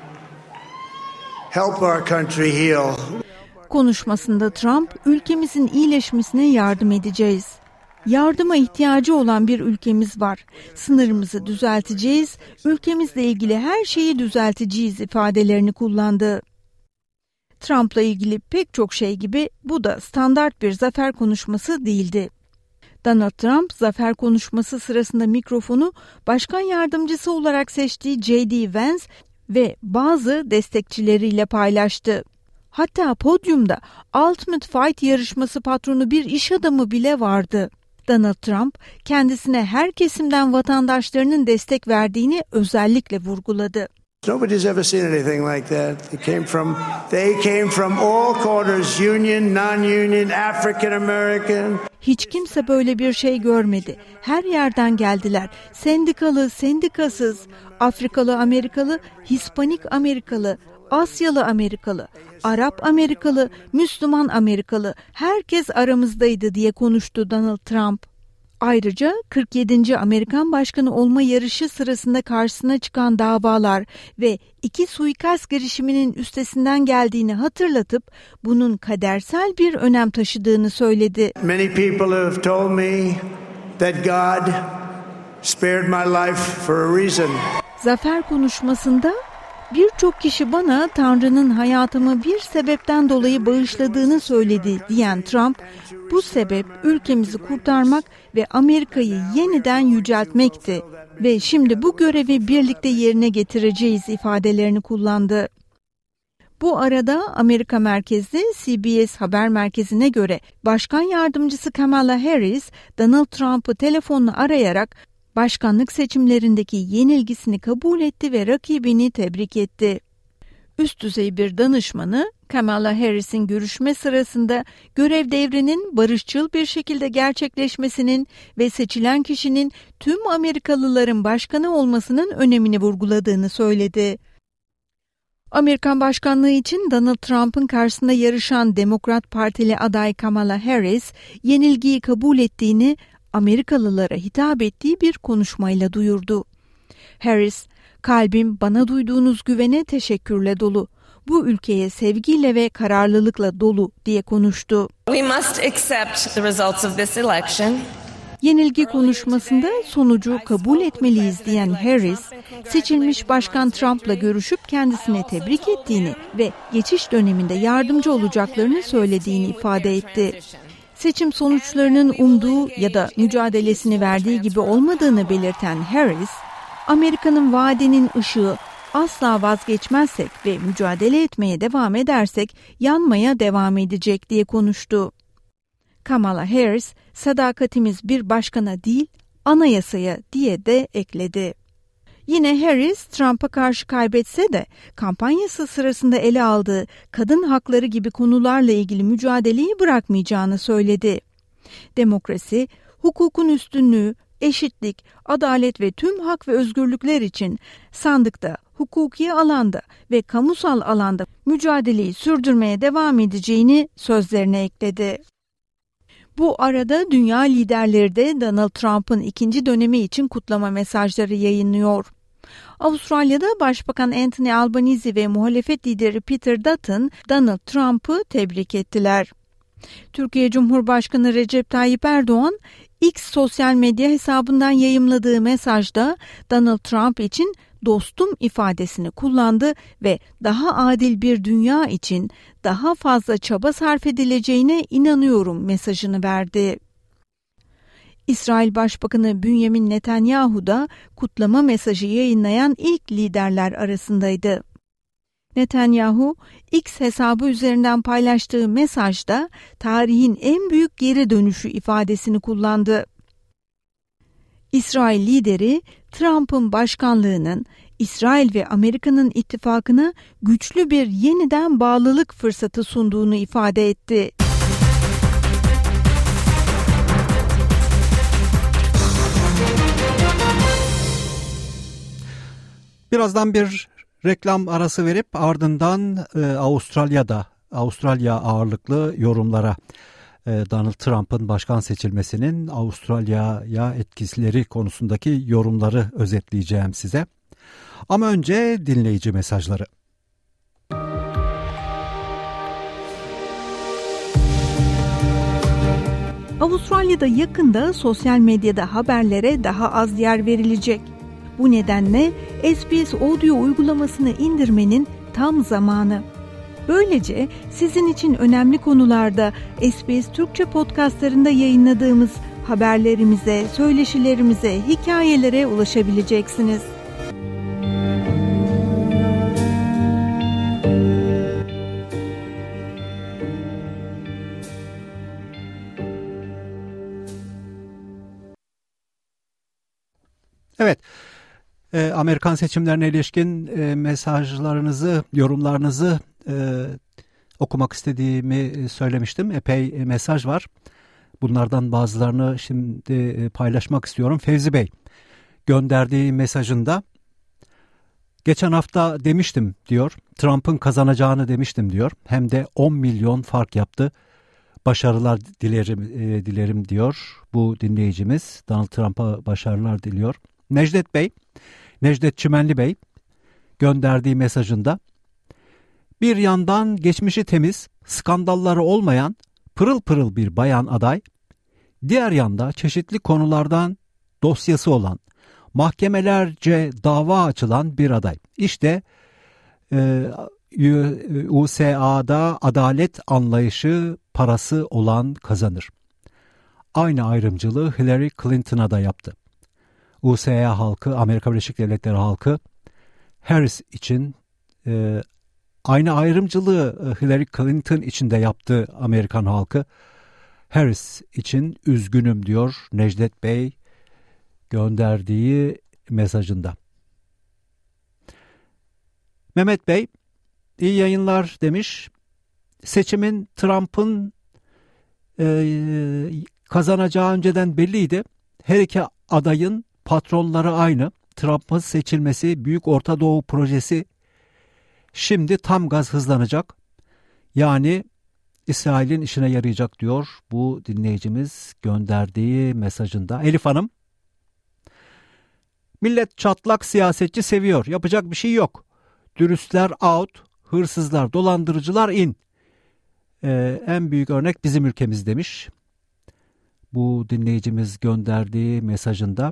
help our country heal. Konuşmasında Trump, ülkemizin iyileşmesine yardım edeceğiz. Yardıma ihtiyacı olan bir ülkemiz var. Sınırımızı düzelteceğiz, ülkemizle ilgili her şeyi düzelteceğiz ifadelerini kullandı. Trump'la ilgili pek çok şey gibi bu da standart bir zafer konuşması değildi. Donald Trump zafer konuşması sırasında mikrofonu başkan yardımcısı olarak seçtiği J D Vance ve bazı destekçileriyle paylaştı. Hatta podyumda Ultimate Fight yarışması patronu bir iş adamı bile vardı. Donald Trump kendisine her kesimden vatandaşlarının destek verdiğini özellikle vurguladı. Nobody's ever seen anything like that. They came from they came from all corners, union, non-union, African American. Hiç kimse böyle bir şey görmedi. Her yerden geldiler. Sendikalı, sendikasız, Afrikalı Amerikalı, Hispanik Amerikalı, Asyalı Amerikalı, Arap Amerikalı, Müslüman Amerikalı, herkes aramızdaydı diye konuştu Donald Trump. Ayrıca kırk yedinci Amerikan başkanı olma yarışı sırasında karşısına çıkan davalar ve iki suikast girişiminin üstesinden geldiğini hatırlatıp bunun kadersel bir önem taşıdığını söyledi. Many people have told me that God spared my life for a reason. Zafer konuşmasında birçok kişi bana Tanrı'nın hayatımı bir sebepten dolayı bağışladığını söyledi diyen Trump, bu sebep ülkemizi kurtarmak ve Amerika'yı yeniden yüceltmekti ve şimdi bu görevi birlikte yerine getireceğiz ifadelerini kullandı. Bu arada Amerika merkezli C B S haber merkezine göre Başkan Yardımcısı Kamala Harris, Donald Trump'ı telefonla arayarak başkanlık seçimlerindeki yenilgisini kabul etti ve rakibini tebrik etti. Üst düzey bir danışmanı Kamala Harris'in görüşme sırasında görev devrinin barışçıl bir şekilde gerçekleşmesinin ve seçilen kişinin tüm Amerikalıların başkanı olmasının önemini vurguladığını söyledi. Amerikan başkanlığı için Donald Trump'ın karşısında yarışan Demokrat Partili aday Kamala Harris, yenilgiyi kabul ettiğini Amerikalılara hitap ettiği bir konuşmayla duyurdu. Harris, "Kalbim bana duyduğunuz güvene teşekkürle dolu. Bu ülkeye sevgiyle ve kararlılıkla dolu," diye konuştu. We must accept the results of this election. Yenilgi konuşmasında sonucu kabul etmeliyiz diyen Harris, seçilmiş Başkan Trump'la görüşüp kendisine tebrik ettiğini ve geçiş döneminde yardımcı olacaklarını söylediğini ifade etti. Seçim sonuçlarının umduğu ya da mücadelesini verdiği gibi olmadığını belirten Harris, "Amerika'nın vaadinin ışığı asla vazgeçmezsek ve mücadele etmeye devam edersek yanmaya devam edecek," diye konuştu. Kamala Harris, "Sadakatimiz bir başkana değil, anayasaya," diye de ekledi. Yine Harris, Trump'a karşı kaybetse de kampanyası sırasında ele aldığı kadın hakları gibi konularla ilgili mücadeleyi bırakmayacağını söyledi. Demokrasi, hukukun üstünlüğü, eşitlik, adalet ve tüm hak ve özgürlükler için sandıkta, hukuki alanda ve kamusal alanda mücadeleyi sürdürmeye devam edeceğini sözlerine ekledi. Bu arada dünya liderleri de Donald Trump'ın ikinci dönemi için kutlama mesajları yayınlıyor. Avustralya'da Başbakan Anthony Albanese ve muhalefet lideri Peter Dutton Donald Trump'ı tebrik ettiler. Türkiye Cumhurbaşkanı Recep Tayyip Erdoğan, X sosyal medya hesabından yayımladığı mesajda Donald Trump için "dostum" ifadesini kullandı ve daha adil bir dünya için daha fazla çaba sarf edileceğine inanıyorum mesajını verdi. İsrail Başbakanı Benjamin Netanyahu da kutlama mesajı yayınlayan ilk liderler arasındaydı. Netanyahu, X hesabı üzerinden paylaştığı mesajda tarihin en büyük geri dönüşü ifadesini kullandı. İsrail lideri, Trump'ın başkanlığının İsrail ve Amerika'nın ittifakına güçlü bir yeniden bağlılık fırsatı sunduğunu ifade etti. Birazdan bir reklam arası verip ardından e, Avustralya'da, Avustralya ağırlıklı yorumlara, e, Donald Trump'ın başkan seçilmesinin Avustralya'ya etkileri konusundaki yorumları özetleyeceğim size. Ama önce dinleyici mesajları. Avustralya'da yakında sosyal medyada haberlere daha az yer verilecek. Bu nedenle S B S Audio uygulamasını indirmenin tam zamanı. Böylece sizin için önemli konularda S B S Türkçe podcastlarında yayınladığımız haberlerimize, söyleşilerimize, hikayelere ulaşabileceksiniz. Evet. Amerikan seçimlerine ilişkin mesajlarınızı, yorumlarınızı e, okumak istediğimi söylemiştim. Epey mesaj var. Bunlardan bazılarını şimdi paylaşmak istiyorum. Fevzi Bey gönderdiği mesajında geçen hafta demiştim diyor. Trump'ın kazanacağını demiştim diyor. Hem de on milyon fark yaptı. Başarılar dilerim, e, dilerim diyor. Bu dinleyicimiz Donald Trump'a başarılar diliyor. Necdet Bey, Necdet Çimenli Bey gönderdiği mesajında bir yandan geçmişi temiz, skandalları olmayan pırıl pırıl bir bayan aday, diğer yanda çeşitli konulardan dosyası olan, mahkemelerce dava açılan bir aday. İşte e, U S A'da adalet anlayışı parası olan kazanır. Aynı ayrımcılığı Hillary Clinton'a da yaptı. U S A halkı, Amerika Birleşik Devletleri halkı Harris için e, aynı ayrımcılığı Hillary Clinton için de yaptı Amerikan halkı. Harris için üzgünüm diyor Necdet Bey gönderdiği mesajında. Mehmet Bey iyi yayınlar demiş. Seçimin Trump'ın e, kazanacağı önceden belliydi. Her iki adayın patronları aynı. Trump'ın seçilmesi Büyük Orta Doğu projesi şimdi tam gaz hızlanacak. Yani İsrail'in işine yarayacak diyor bu dinleyicimiz gönderdiği mesajında. Elif Hanım, millet çatlak siyasetçi seviyor. Yapacak bir şey yok. Dürüstler out, hırsızlar, dolandırıcılar in. Ee, en büyük örnek bizim ülkemiz demiş. Bu dinleyicimiz gönderdiği mesajında.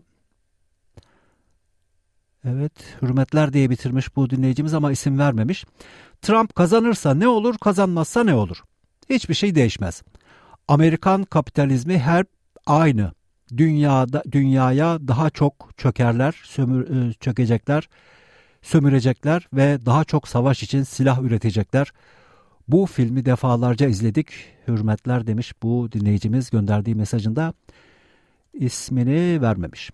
Evet, hürmetler diye bitirmiş bu dinleyicimiz ama isim vermemiş. Trump kazanırsa ne olur, kazanmazsa ne olur? Hiçbir şey değişmez. Amerikan kapitalizmi hep aynı. Dünyada dünyaya daha çok çökerler, sömür, çökecekler, sömürecekler ve daha çok savaş için silah üretecekler. Bu filmi defalarca izledik. Hürmetler demiş bu dinleyicimiz gönderdiği mesajında, ismini vermemiş.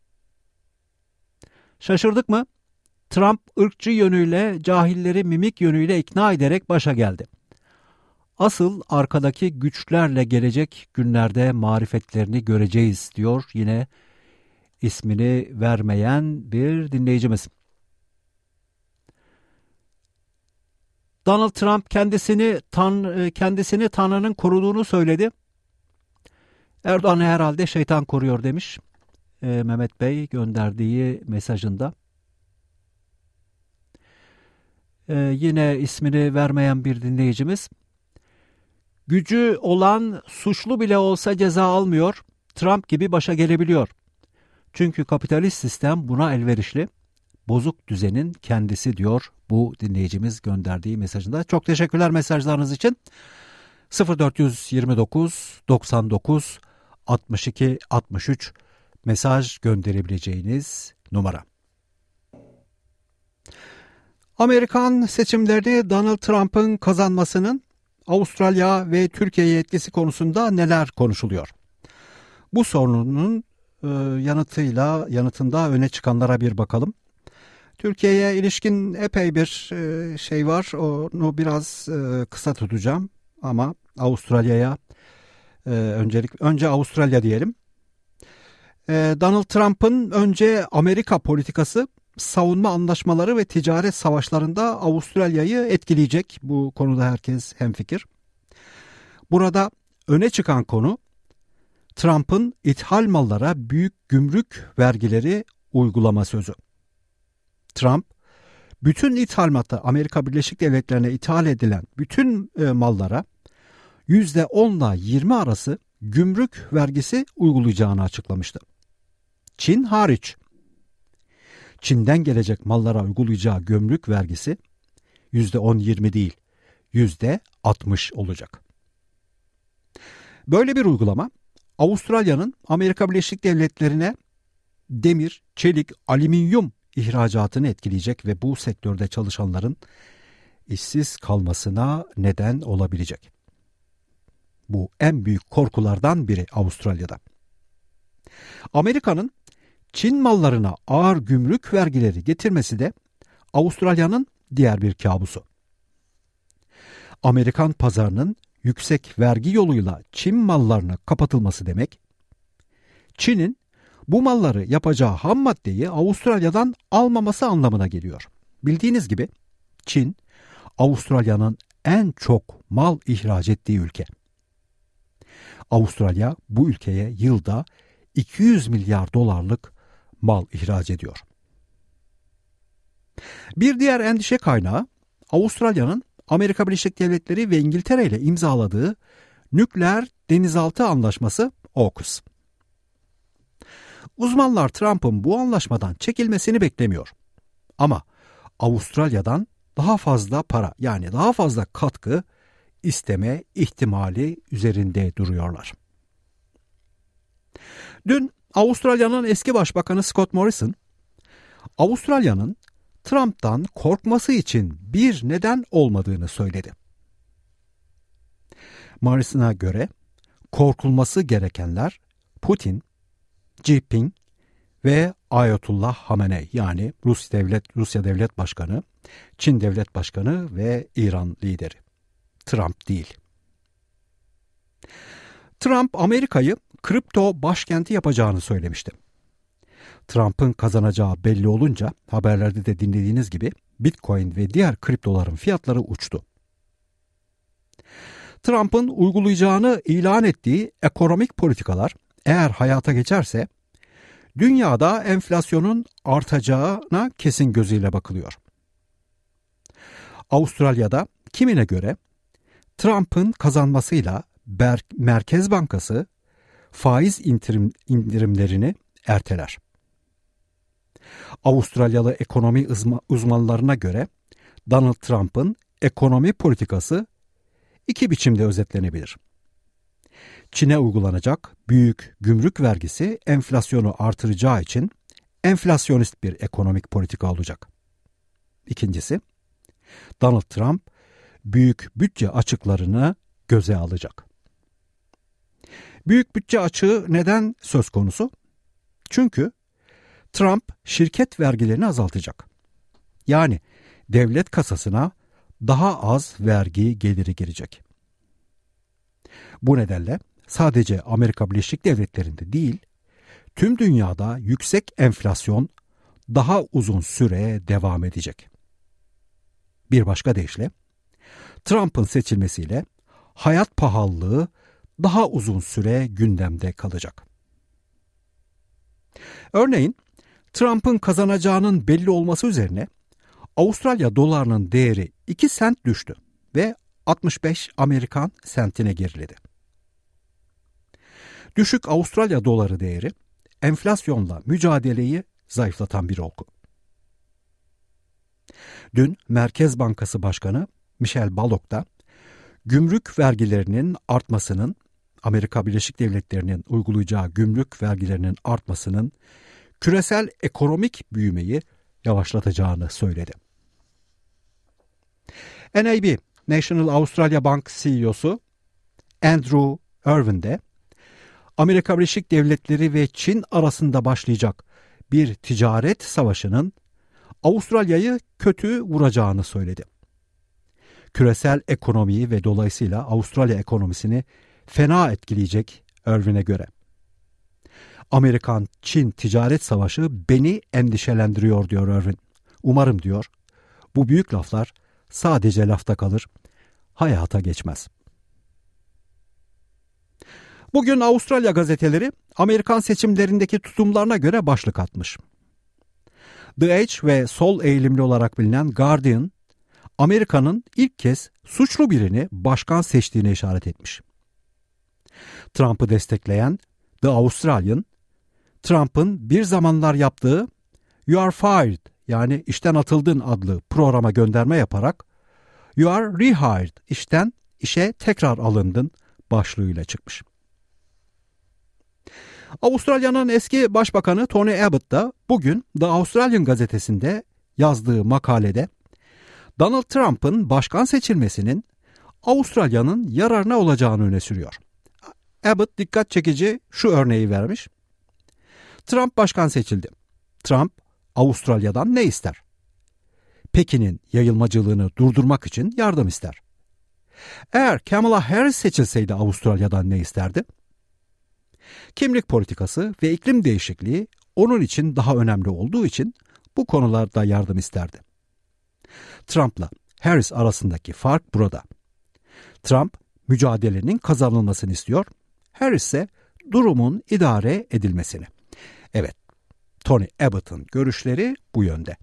Şaşırdık mı? Trump ırkçı yönüyle, cahilleri mimik yönüyle ikna ederek başa geldi. Asıl arkadaki güçlerle gelecek günlerde marifetlerini göreceğiz diyor yine ismini vermeyen bir dinleyicimiz. Donald Trump kendisini tan kendisini Tanrı'nın koruduğunu söyledi. Erdoğan herhalde şeytan koruyor demiş e, Mehmet Bey gönderdiği mesajında. E, yine ismini vermeyen bir dinleyicimiz. Gücü olan suçlu bile olsa ceza almıyor. Trump gibi başa gelebiliyor. Çünkü kapitalist sistem buna elverişli. Bozuk düzenin kendisi diyor bu dinleyicimiz gönderdiği mesajında. Çok teşekkürler mesajlarınız için. sıfır dört yüz yirmi dokuz doksan dokuz altmış iki altmış üç mesaj gönderebileceğiniz numara. Amerikan seçimlerini Donald Trump'ın kazanmasının Avustralya ve Türkiye'ye etkisi konusunda neler konuşuluyor? Bu sorunun e, yanıtıyla yanıtında öne çıkanlara bir bakalım. Türkiye'ye ilişkin epey bir e, şey var. Onu biraz e, kısa tutacağım ama Avustralya'ya e, öncelik önce Avustralya diyelim. E, Donald Trump'ın önce Amerika politikası, savunma anlaşmaları ve ticaret savaşlarında Avustralya'yı etkileyecek. Bu konuda herkes hemfikir. Burada öne çıkan konu Trump'ın ithal mallara büyük gümrük vergileri uygulama sözü. Trump, bütün ithalatı Amerika Birleşik Devletleri'ne ithal edilen bütün e, mallara yüzde onla yirmi arası gümrük vergisi uygulayacağını açıklamıştı. Çin hariç. Çin'den gelecek mallara uygulayacağı gümrük vergisi yüzde on yirmi değil, yüzde altmış olacak. Böyle bir uygulama Avustralya'nın Amerika Birleşik Devletleri'ne demir, çelik, alüminyum ihracatını etkileyecek ve bu sektörde çalışanların işsiz kalmasına neden olabilecek. Bu en büyük korkulardan biri Avustralya'da. Amerika'nın Çin mallarına ağır gümrük vergileri getirmesi de Avustralya'nın diğer bir kabusu. Amerikan pazarının yüksek vergi yoluyla Çin mallarına kapatılması demek, Çin'in bu malları yapacağı ham maddeyi Avustralya'dan almaması anlamına geliyor. Bildiğiniz gibi Çin, Avustralya'nın en çok mal ihraç ettiği ülke. Avustralya bu ülkeye yılda iki yüz milyar dolarlık mal ihraç ediyor. Bir diğer endişe kaynağı Avustralya'nın Amerika Birleşik Devletleri ve İngiltere ile imzaladığı nükleer denizaltı anlaşması AUKUS. Uzmanlar Trump'ın bu anlaşmadan çekilmesini beklemiyor. Ama Avustralya'dan daha fazla para, yani daha fazla katkı isteme ihtimali üzerinde duruyorlar. Dün Avustralya'nın eski başbakanı Scott Morrison, Avustralya'nın Trump'tan korkması için bir neden olmadığını söyledi. Morrison'a göre korkulması gerekenler Putin, Xi Jinping ve Ayatullah Hamenei, yani Rus devlet Rusya Devlet Başkanı, Çin Devlet Başkanı ve İran lideri. Trump değil. Trump Amerika'yı kripto başkenti yapacağını söylemişti. Trump'ın kazanacağı belli olunca haberlerde de dinlediğiniz gibi Bitcoin ve diğer kriptoların fiyatları uçtu. Trump'ın uygulayacağını ilan ettiği ekonomik politikalar eğer hayata geçerse dünyada enflasyonun artacağına kesin gözüyle bakılıyor. Avustralya'da kimine göre Trump'ın kazanmasıyla Merkez Bankası faiz indirim, indirimlerini erteler. Avustralyalı ekonomi uzmanlarına göre Donald Trump'ın ekonomi politikası iki biçimde özetlenebilir. Çin'e uygulanacak büyük gümrük vergisi enflasyonu artıracağı için enflasyonist bir ekonomik politika olacak. İkincisi, Donald Trump büyük bütçe açıklarını göze alacak. Büyük bütçe açığı neden söz konusu? Çünkü Trump şirket vergilerini azaltacak. Yani devlet kasasına daha az vergi geliri girecek. Bu nedenle sadece Amerika Birleşik Devletleri'nde değil, tüm dünyada yüksek enflasyon daha uzun süre devam edecek. Bir başka deyişle, Trump'ın seçilmesiyle hayat pahalılığı daha uzun süre gündemde kalacak. Örneğin, Trump'ın kazanacağının belli olması üzerine Avustralya dolarının değeri iki sent düştü ve altmış beş Amerikan sentine geriledi. Düşük Avustralya doları değeri enflasyonla mücadeleyi zayıflatan bir olgu. Dün Merkez Bankası Başkanı Michelle Bullock da gümrük vergilerinin artmasının, Amerika Birleşik Devletleri'nin uygulayacağı gümrük vergilerinin artmasının küresel ekonomik büyümeyi yavaşlatacağını söyledi. N A B, National Australia Bank C E O'su Andrew Irwin de Amerika Birleşik Devletleri ve Çin arasında başlayacak bir ticaret savaşının Avustralya'yı kötü vuracağını söyledi. Küresel ekonomiyi ve dolayısıyla Avustralya ekonomisini fena etkileyecek Irwin'e göre. Amerikan-Çin ticaret savaşı beni endişelendiriyor diyor Irwin. Umarım diyor, bu büyük laflar sadece lafta kalır, hayata geçmez. Bugün Avustralya gazeteleri Amerikan seçimlerindeki tutumlarına göre başlık atmış. The Age ve sol eğilimli olarak bilinen Guardian, Amerika'nın ilk kez suçlu birini başkan seçtiğine işaret etmiş. Trump'ı destekleyen The Australian, Trump'ın bir zamanlar yaptığı "You are fired" yani işten atıldın adlı programa gönderme yaparak "You are rehired" işten işe tekrar alındın başlığıyla çıkmış. Avustralya'nın eski başbakanı Tony Abbott da bugün The Australian gazetesinde yazdığı makalede Donald Trump'ın başkan seçilmesinin Avustralya'nın yararına olacağını öne sürüyor. Abbott dikkat çekici şu örneği vermiş. Trump başkan seçildi. Trump Avustralya'dan ne ister? Pekin'in yayılmacılığını durdurmak için yardım ister. Eğer Kamala Harris seçilseydi Avustralya'dan ne isterdi? Kimlik politikası ve iklim değişikliği onun için daha önemli olduğu için bu konularda yardım isterdi. Trump'la Harris arasındaki fark burada. Trump mücadelenin kazanılmasını istiyor, Harris ise durumun idare edilmesini. Evet, Tony Abbott'ın görüşleri bu yönde.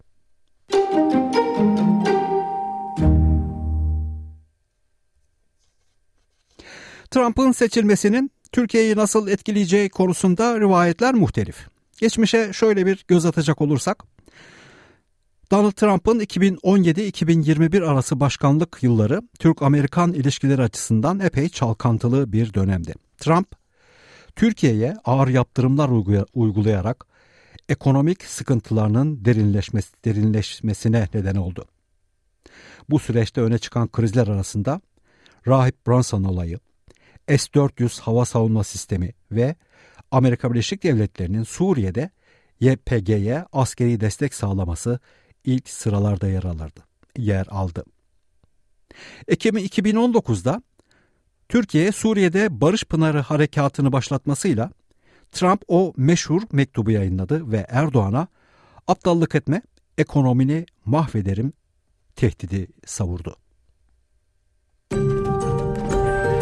Trump'ın seçilmesinin Türkiye'yi nasıl etkileyeceği konusunda rivayetler muhtelif. Geçmişe şöyle bir göz atacak olursak, Donald Trump'ın iki bin on yedi iki bin yirmi bir arası başkanlık yılları Türk-Amerikan ilişkileri açısından epey çalkantılı bir dönemdi. Trump, Türkiye'ye ağır yaptırımlar uygulayarak ekonomik sıkıntılarının derinleşmesi, derinleşmesine neden oldu. Bu süreçte öne çıkan krizler arasında Rahip Brunson olayı, S dört yüz hava savunma sistemi ve Amerika Birleşik Devletleri'nin Suriye'de Y P G'ye askeri destek sağlaması ilk sıralarda yer alırdı, yer aldı. Ekim iki bin on dokuzda Türkiye Suriye'de Barış Pınarı harekatını başlatmasıyla Trump o meşhur mektubu yayınladı ve Erdoğan'a aptallık etme, ekonomini mahvederim tehdidi savurdu.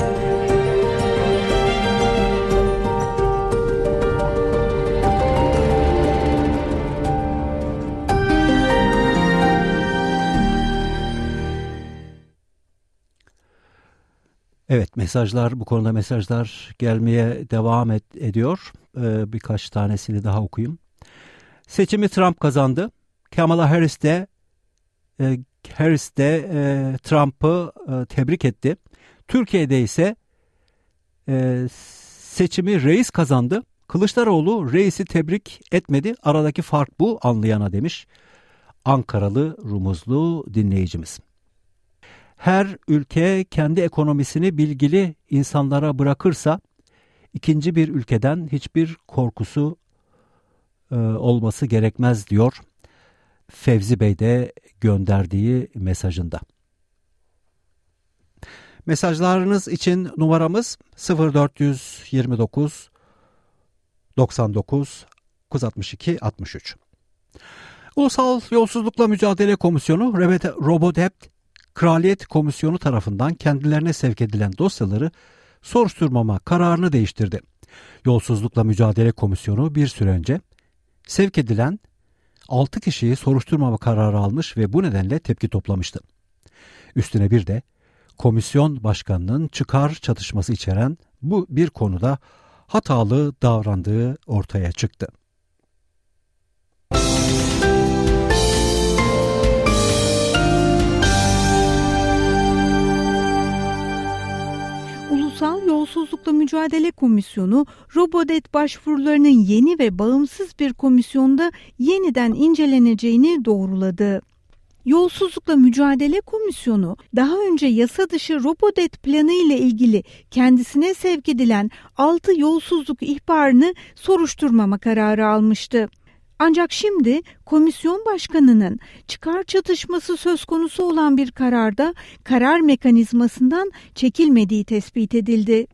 Evet, mesajlar, bu konuda mesajlar gelmeye devam et, ediyor. Ee, birkaç tanesini daha okuyayım. Seçimi Trump kazandı. Kamala Harris de e, Harris de e, Trump'ı e, tebrik etti. Türkiye'de ise e, seçimi reis kazandı. Kılıçdaroğlu reisi tebrik etmedi. Aradaki fark bu, anlayana demiş Ankaralı Rumuzlu dinleyicimiz. Her ülke kendi ekonomisini bilgili insanlara bırakırsa ikinci bir ülkeden hiçbir korkusu e, olması gerekmez diyor Fevzi Bey de gönderdiği mesajında. Mesajlarınız için numaramız sıfır dört yirmi dokuz doksan dokuz dokuz altmış iki altmış üç. Ulusal Yolsuzlukla Mücadele Komisyonu Robodebt Kraliyet Komisyonu tarafından kendilerine sevk edilen dosyaları soruşturmama kararını değiştirdi. Yolsuzlukla Mücadele Komisyonu bir süre önce sevk edilen altı kişiyi soruşturmama kararı almış ve bu nedenle tepki toplamıştı. Üstüne bir de komisyon başkanının çıkar çatışması içeren bu bir konuda hatalı davrandığı ortaya çıktı. Ulusal Yolsuzlukla Mücadele Komisyonu, Robodebt başvurularının yeni ve bağımsız bir komisyonda yeniden inceleneceğini doğruladı. Yolsuzlukla Mücadele Komisyonu, daha önce yasa dışı Robodebt planı ile ilgili kendisine sevk edilen altı yolsuzluk ihbarını soruşturmama kararı almıştı. Ancak şimdi komisyon başkanının çıkar çatışması söz konusu olan bir kararda karar mekanizmasından çekilmediği tespit edildi.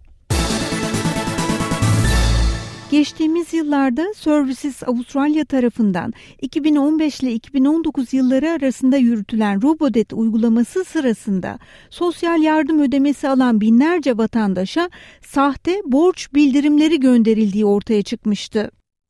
Geçtiğimiz yıllarda Services Avustralya tarafından iki bin on beş ile iki bin on dokuz yılları arasında yürütülen Robodebt uygulaması sırasında sosyal yardım ödemesi alan binlerce vatandaşa sahte borç bildirimleri gönderildiği ortaya çıkmıştı.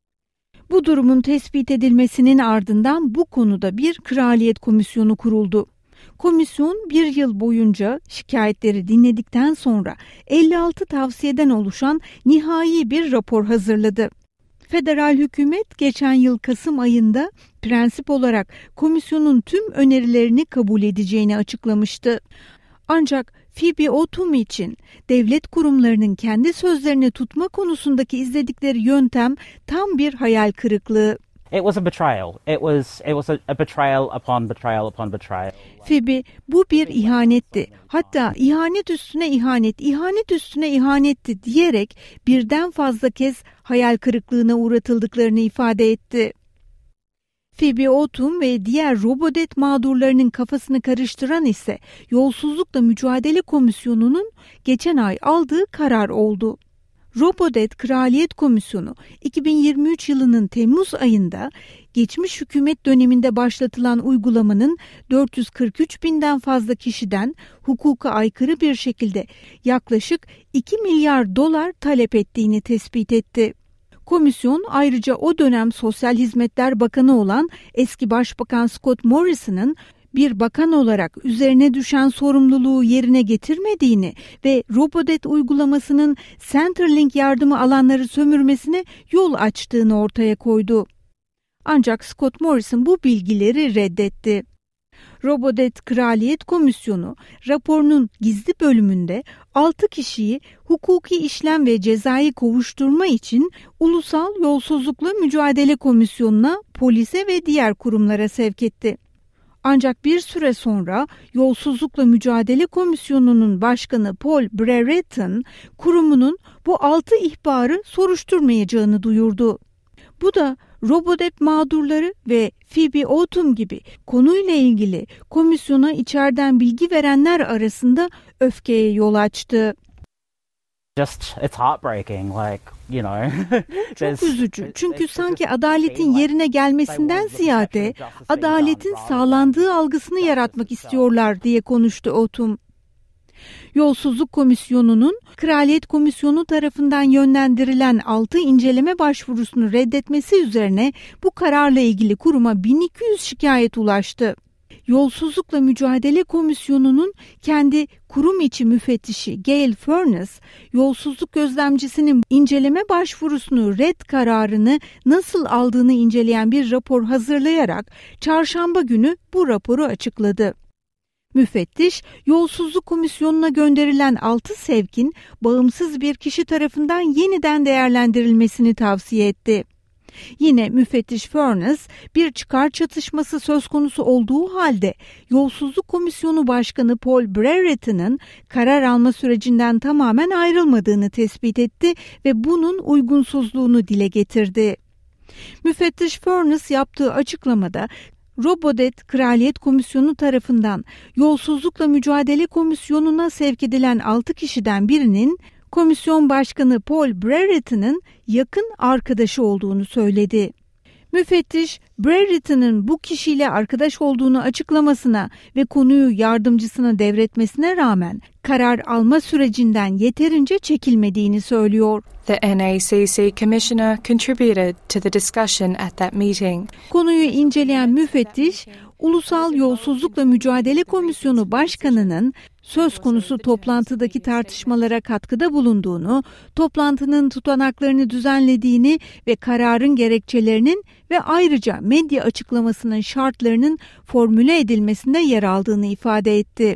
Bu durumun tespit edilmesinin ardından bu konuda bir kraliyet komisyonu kuruldu. Komisyon bir yıl boyunca şikayetleri dinledikten sonra elli altı tavsiyeden oluşan nihai bir rapor hazırladı. Federal hükümet geçen yıl Kasım ayında prensip olarak komisyonun tüm önerilerini kabul edeceğini açıklamıştı. Ancak Phoebe Otum için devlet kurumlarının kendi sözlerini tutma konusundaki izledikleri yöntem tam bir hayal kırıklığı. It was a betrayal. It was it was a, a betrayal upon betrayal upon betrayal. Phoebe, bu bir ihanetti. Hatta ihanet üstüne ihanet, ihanet üstüne ihanetti diyerek birden fazla kez hayal kırıklığına uğratıldıklarını ifade etti. Phoebe Otum ve diğer Robodebt mağdurlarının kafasını karıştıran ise Yolsuzlukla Mücadele Komisyonu'nun geçen ay aldığı karar oldu. Robodebt Kraliyet Komisyonu iki bin yirmi üç yılının Temmuz ayında geçmiş hükümet döneminde başlatılan uygulamanın dört yüz kırk üç binden fazla kişiden hukuka aykırı bir şekilde yaklaşık iki milyar dolar talep ettiğini tespit etti. Komisyon ayrıca o dönem Sosyal Hizmetler Bakanı olan eski Başbakan Scott Morrison'ın bir bakan olarak üzerine düşen sorumluluğu yerine getirmediğini ve Robodebt uygulamasının Centrelink yardımı alanları sömürmesine yol açtığını ortaya koydu. Ancak Scott Morrison bu bilgileri reddetti. Robodebt Kraliyet Komisyonu raporunun gizli bölümünde altı kişiyi hukuki işlem ve cezai kovuşturma için Ulusal Yolsuzlukla Mücadele Komisyonu'na, polise ve diğer kurumlara sevk etti. Ancak bir süre sonra Yolsuzlukla Mücadele Komisyonu'nun başkanı Paul Brereton, kurumunun bu altı ihbarı soruşturmayacağını duyurdu. Bu da Robodebt mağdurları ve Phoebe Otum gibi konuyla ilgili komisyona içeriden bilgi verenler arasında öfkeye yol açtı. Just it's heartbreaking, like, you know. Çok üzücü. Çünkü sanki adaletin yerine gelmesinden ziyade adaletin sağlandığı algısını yaratmak istiyorlar diye konuştu Otum. Yolsuzluk Komisyonu'nun Kraliyet Komisyonu tarafından yönlendirilen altı inceleme başvurusunu reddetmesi üzerine bu kararla ilgili kuruma bin iki yüz şikayet ulaştı. Yolsuzlukla Mücadele Komisyonu'nun kendi kurum içi müfettişi Gail Furness, yolsuzluk gözlemcisinin inceleme başvurusunu red kararını nasıl aldığını inceleyen bir rapor hazırlayarak çarşamba günü bu raporu açıkladı. Müfettiş, Yolsuzluk Komisyonu'na gönderilen altı sevkin bağımsız bir kişi tarafından yeniden değerlendirilmesini tavsiye etti. Yine müfettiş Furness, bir çıkar çatışması söz konusu olduğu halde Yolsuzluk Komisyonu Başkanı Paul Brereton'un karar alma sürecinden tamamen ayrılmadığını tespit etti ve bunun uygunsuzluğunu dile getirdi. Müfettiş Furness yaptığı açıklamada, Robodebt Kraliyet Komisyonu tarafından Yolsuzlukla Mücadele Komisyonu'na sevk edilen altı kişiden birinin Komisyon Başkanı Paul Brereton'un yakın arkadaşı olduğunu söyledi. Müfettiş, Brereton'un bu kişiyle arkadaş olduğunu açıklamasına ve konuyu yardımcısına devretmesine rağmen karar alma sürecinden yeterince çekilmediğini söylüyor. The N A C C Commissioner contributed to the discussion at that meeting. Konuyu inceleyen müfettiş, Ulusal Yolsuzlukla Mücadele Komisyonu Başkanı'nın söz konusu toplantıdaki tartışmalara katkıda bulunduğunu, toplantının tutanaklarını düzenlediğini ve kararın gerekçelerinin ve ayrıca medya açıklamasının şartlarının formüle edilmesinde yer aldığını ifade etti.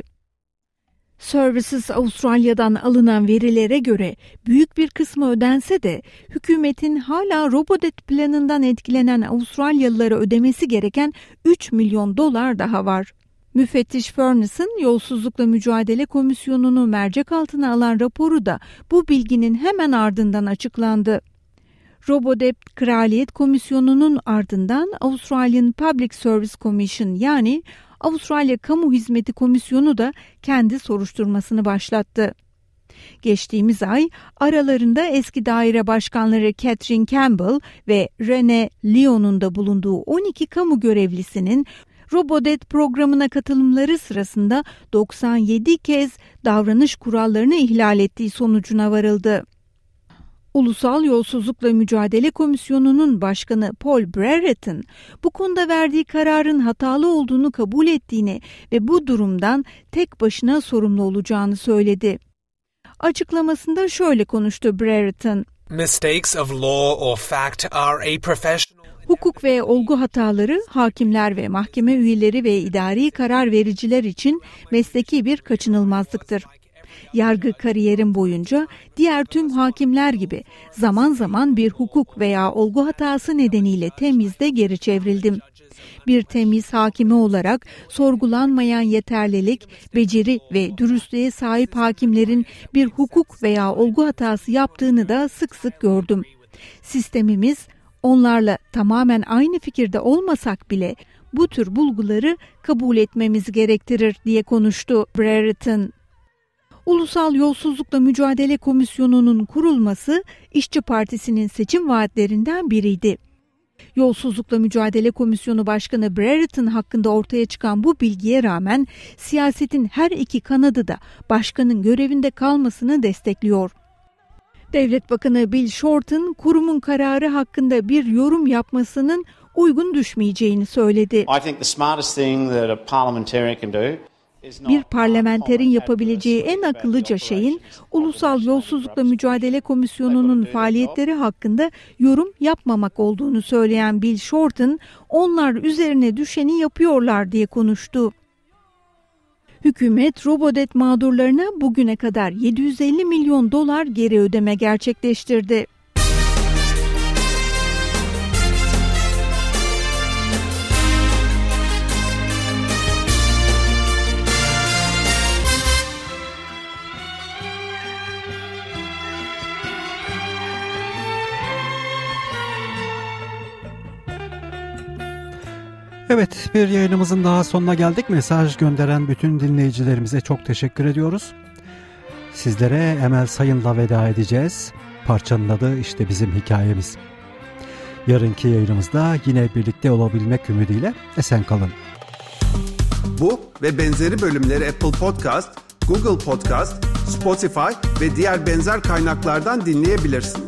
Services Avustralya'dan alınan verilere göre büyük bir kısmı ödense de hükümetin hala Robodebt planından etkilenen Avustralyalılara ödemesi gereken üç milyon dolar daha var. Müfettiş Furness'ın Yolsuzlukla Mücadele Komisyonu'nu mercek altına alan raporu da bu bilginin hemen ardından açıklandı. Robodebt Kraliyet Komisyonu'nun ardından Australian Public Service Commission yani Avustralya Kamu Hizmeti Komisyonu da kendi soruşturmasını başlattı. Geçtiğimiz ay aralarında eski daire başkanları Catherine Campbell ve Rene Lyon'un da bulunduğu on iki kamu görevlisinin Robodebt programına katılımları sırasında doksan yedi kez davranış kurallarını ihlal ettiği sonucuna varıldı. Ulusal Yolsuzlukla Mücadele Komisyonu'nun başkanı Paul Brereton bu konuda verdiği kararın hatalı olduğunu kabul ettiğini ve bu durumdan tek başına sorumlu olacağını söyledi. Açıklamasında şöyle konuştu Brereton. Mistakes of law or fact are a professional. Hukuk ve olgu hataları hakimler ve mahkeme üyeleri ve idari karar vericiler için mesleki bir kaçınılmazlıktır. Yargı kariyerim boyunca diğer tüm hakimler gibi zaman zaman bir hukuk veya olgu hatası nedeniyle temizde geri çevrildim. Bir temiz hakimi olarak sorgulanmayan yeterlilik, beceri ve dürüstlüğe sahip hakimlerin bir hukuk veya olgu hatası yaptığını da sık sık gördüm. Sistemimiz onlarla tamamen aynı fikirde olmasak bile bu tür bulguları kabul etmemiz gerektirir diye konuştu Brereton. Ulusal Yolsuzlukla Mücadele Komisyonu'nun kurulması İşçi Partisi'nin seçim vaatlerinden biriydi. Yolsuzlukla Mücadele Komisyonu Başkanı Brereton hakkında ortaya çıkan bu bilgiye rağmen siyasetin her iki kanadı da başkanın görevinde kalmasını destekliyor. Devlet Bakanı Bill Shorten kurumun kararı hakkında bir yorum yapmasının uygun düşmeyeceğini söyledi. I think the smartest thing that a parliamentarian can do. Bir parlamenterin yapabileceği en akıllıca şeyin Ulusal Yolsuzlukla Mücadele Komisyonu'nun faaliyetleri hakkında yorum yapmamak olduğunu söyleyen Bill Shorten, onlar üzerine düşeni yapıyorlar diye konuştu. Hükümet Robodebt mağdurlarına bugüne kadar yedi yüz elli milyon dolar geri ödeme gerçekleştirdi. Evet, bir yayınımızın daha sonuna geldik. Mesaj gönderen bütün dinleyicilerimize çok teşekkür ediyoruz. Sizlere Emel Sayın'la veda edeceğiz. Parçanın adı işte bizim hikayemiz. Yarınki yayınımızda yine birlikte olabilmek ümidiyle esen kalın. Bu ve benzeri bölümleri Apple Podcast, Google Podcast, Spotify ve diğer benzer kaynaklardan dinleyebilirsiniz.